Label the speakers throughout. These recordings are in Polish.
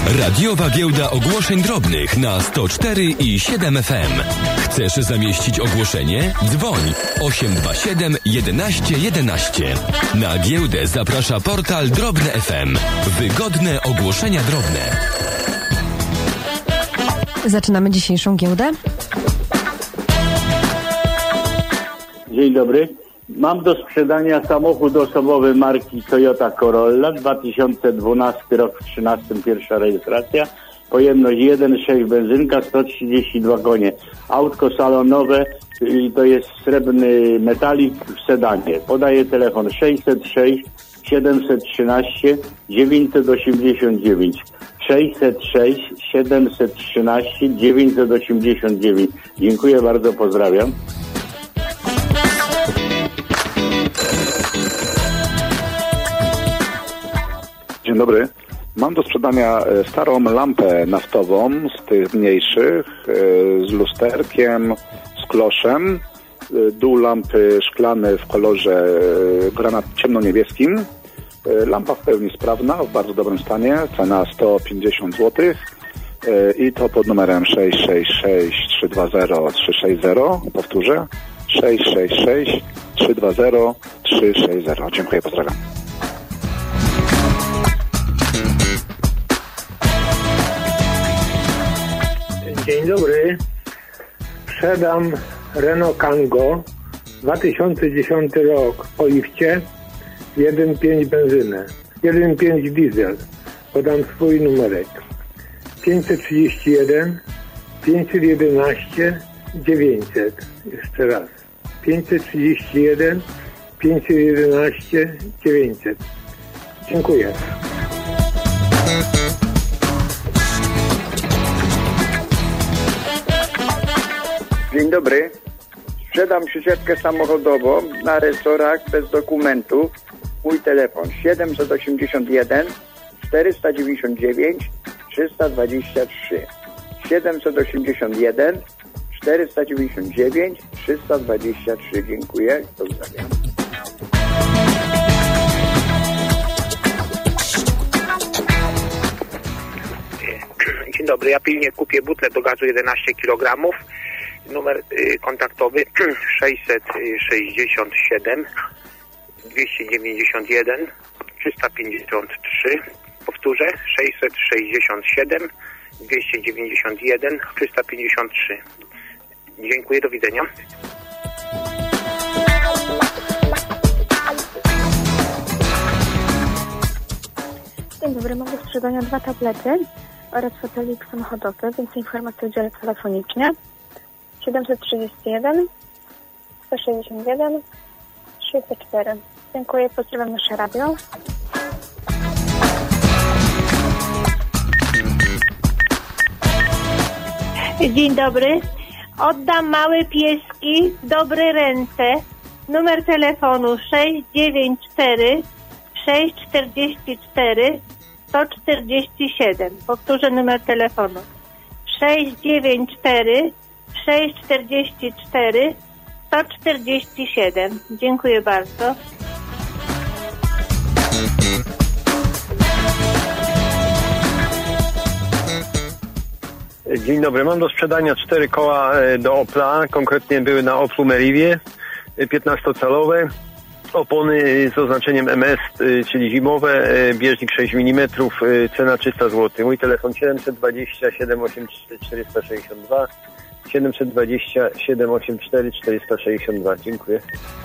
Speaker 1: Radiowa Giełda Ogłoszeń Drobnych na 104 i 7 FM. Chcesz zamieścić ogłoszenie? Dzwoń 827 11 11. Na giełdę zaprasza portal Drobne FM. Wygodne ogłoszenia drobne.
Speaker 2: Zaczynamy dzisiejszą giełdę.
Speaker 3: Dzień dobry. Mam do sprzedania samochód osobowy marki Toyota Corolla, 2012 rok, w 13 pierwsza rejestracja, pojemność 1,6 benzynka, 132 konie. Autko salonowe, to jest srebrny metalik w sedanie. Podaję telefon 606 713 989. 606 713 989. Dziękuję bardzo, pozdrawiam.
Speaker 4: Dzień dobry. Mam do sprzedania starą lampę naftową z tych mniejszych, z lusterkiem, z kloszem. Dół lampy szklany w kolorze granat ciemnoniebieskim. Lampa w pełni sprawna, w bardzo dobrym stanie. Cena 150 zł. I to pod numerem 666 320 360. Powtórzę. 666 320 360. Dziękuję, pozdrawiam.
Speaker 5: Dzień dobry. Sprzedam Renault Kangoo 2010 rok po lifcie, 1.5 benzynę, 1.5 diesel. Podam swój numerek 531 511 900. Jeszcze raz 531 511 900. Dziękuję.
Speaker 6: Dzień dobry. Sprzedam przyczepkę samochodową na resorach bez dokumentów. Mój telefon 781 499 323. 781 499 323. Dziękuję. Pozdrawiam.
Speaker 7: Dzień dobry. Ja pilnie kupię butlę do gazu 11 kg. Numer kontaktowy 667 291 353. Powtórzę 667 291 353. Dziękuję, do widzenia.
Speaker 8: Dzień dobry, mam do sprzedania 2 tablety oraz fotelik samochodowy. Więcej informacji udzielę telefonicznie. 731 161 304. Dziękuję, pozdrawiam nasze radio.
Speaker 9: Dzień dobry. Oddam małe pieski w dobre ręce. Numer telefonu 694 644 147. Powtórzę numer telefonu 694 644 147. Dziękuję bardzo.
Speaker 10: Dzień dobry, mam do sprzedania 4 koła do Opla, konkretnie były na Oplu Meriwie, 15-calowe, opony z oznaczeniem MS, czyli zimowe, bieżnik 6 mm, cena 300 zł. Mój telefon 720 784 462, 720 784 462. Dziękuję.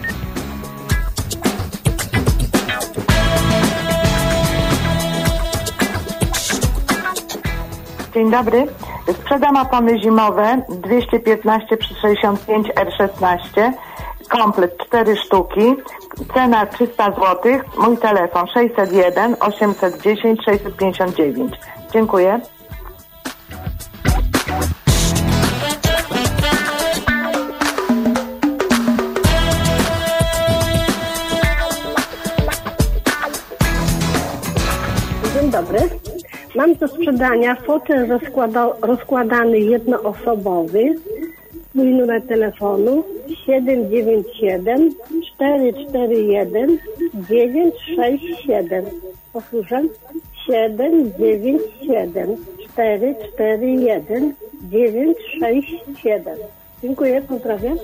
Speaker 11: Dzień dobry. Sprzedam opony zimowe 215 przez 65 R16. Komplet 4 sztuki. Cena 300 zł. Mój telefon 601 810 659. Dziękuję.
Speaker 12: Dzień dobry. Mam do sprzedania fotel rozkładany jednoosobowy. Mój numer telefonu 797 441 967. Powtórzę 797 441 967. Dziękuję, pozdrawiam.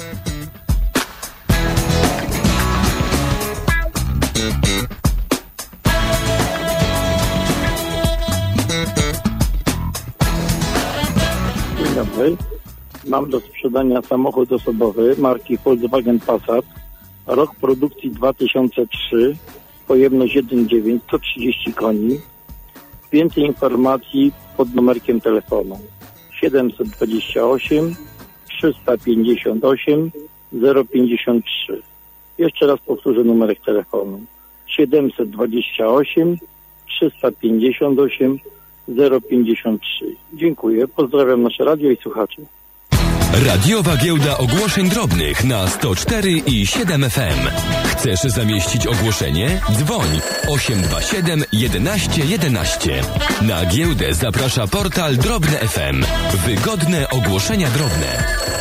Speaker 13: Dzień dobry. Mam do sprzedania samochód osobowy marki Volkswagen Passat. Rok produkcji 2003. Pojemność 1,9, 130 koni. Więcej informacji pod numerkiem telefonu 728 358 053. Jeszcze raz powtórzę numerek telefonu 728 358 053. Dziękuję, pozdrawiam nasze radio i słuchaczy.
Speaker 1: Radiowa giełda ogłoszeń drobnych na 104 i 7 FM. Chcesz zamieścić ogłoszenie? Dzwoń 827 11 11. Na giełdę zaprasza portal Drobne FM. Wygodne ogłoszenia drobne.